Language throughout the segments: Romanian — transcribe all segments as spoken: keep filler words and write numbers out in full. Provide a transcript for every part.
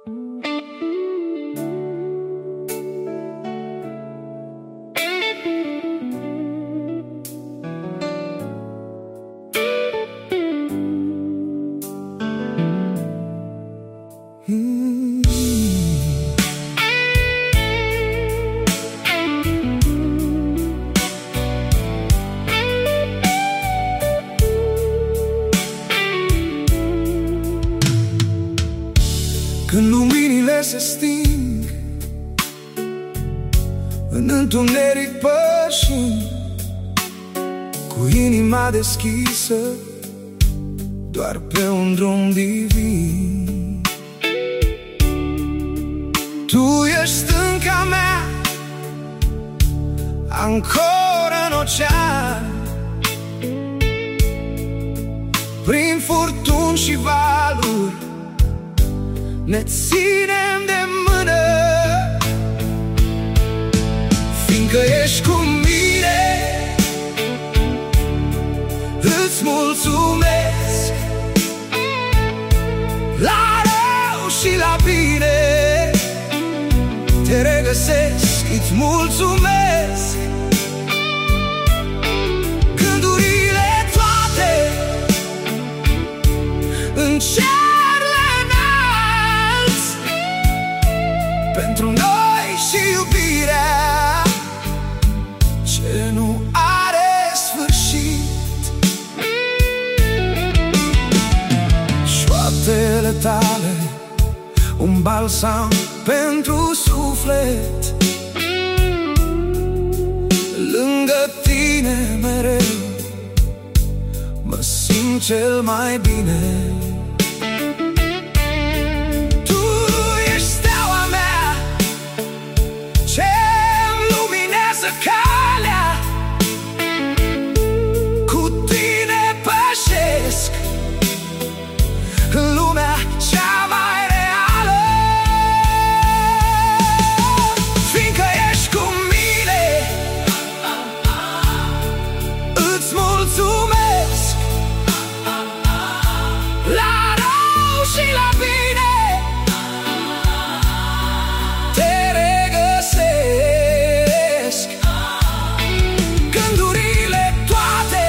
Hmm. Când luminile se sting, în întuneric pășim, cu inima deschisă, doar pe un drum divin. Tu ești stânca mea, ancoră în ocean, prin furtuni și valuri ne ținem de mână, fiindcă ești cu mine. Îți mulțumesc la rău și la bine, te regăsesc, îți mulțumesc. Gândurile toate în cer le înalți, pentru noi și iubirea ce nu are sfârșit. Șoaptele tale, un balsam pentru suflet, lângă tine mereu mă simt cel mai bine. Tu ești steaua mea, ce-mi luminează calea, cu tine pășesc în lumea cea mai reală, fiindcă ești cu mine. Îți mulțumesc la rău și la bine, te regăsesc. Gândurile toate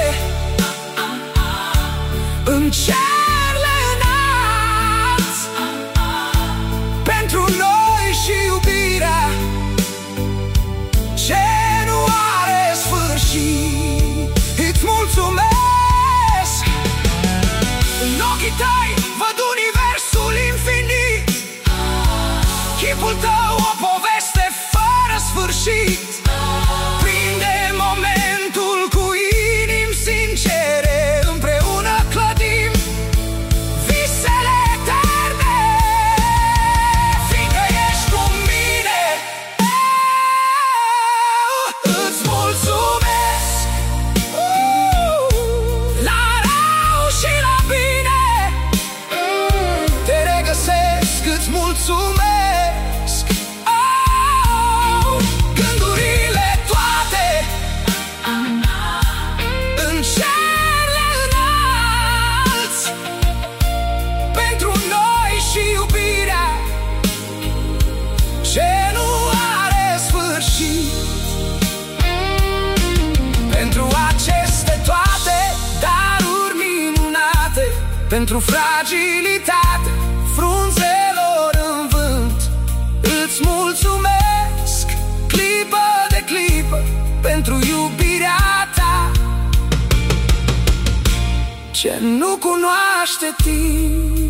în cer le înalți, pentru noi și iubirea ce nu are sfârșit. Îți mulțumesc. În ochii tăi văd universul infinit, chipul tău o poveste fără sfârșit. Prinde momentul cu inimi sincere, împreună clădim visele eterne, fiindcă ești cu mine. Îți mulțumesc la rău și la bine, te regăsesc, îți mulțumesc. Gândurile toate în cer le înalți, pentru noi și iubirea ce nu are sfârșit. Pentru aceste toate daruri minunate, pentru fragilitate frunzelor în vânt, îți mulțumesc clipă de clipă, pentru iubirea ta ce nu cunoaște timp.